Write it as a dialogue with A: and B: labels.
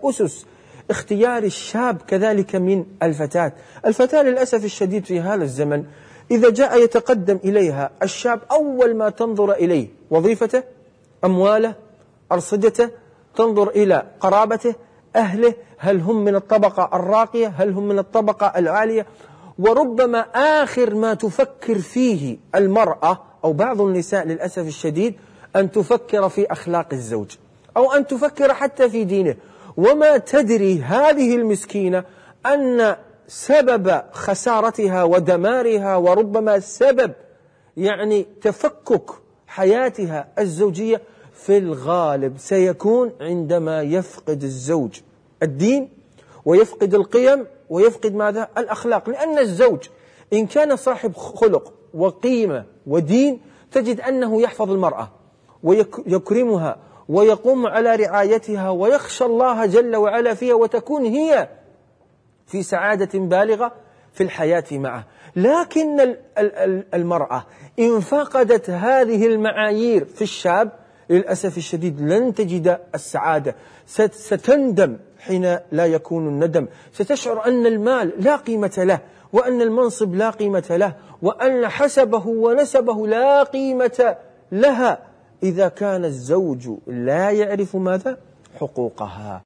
A: أسس اختيار الشاب كذلك من الفتاة. الفتاة للأسف الشديد في هذا الزمن إذا جاء يتقدم إليها الشاب أول ما تنظر إليه وظيفته، أمواله، أرصدته، تنظر إلى قرابته، أهله، هل هم من الطبقة الراقية، هل هم من الطبقة العالية. وربما آخر ما تفكر فيه المرأة أو بعض النساء للأسف الشديد أن تفكر في أخلاق الزوج أو أن تفكر حتى في دينه، وما تدري هذه المسكينة أن سبب خسارتها ودمارها وربما سبب تفكك حياتها الزوجية في الغالب سيكون عندما يفقد الزوج الدين ويفقد القيم ويفقد ماذا؟ الأخلاق. لأن الزوج إن كان صاحب خلق وقيمة ودين تجد أنه يحفظ المرأة ويكرمها ويقوم على رعايتها ويخشى الله جل وعلا فيها، وتكون هي في سعادة بالغة في الحياة معه. لكن المرأة إن فقدت هذه المعايير في الشاب للأسف الشديد لن تجد السعادة، ستندم حين لا يكون الندم، ستشعر أن المال لا قيمة له، وأن المنصب لا قيمة له، وأن حسبه ونسبه لا قيمة لها إذا كان الزوج لا يعرف ماذا؟ حقوقها.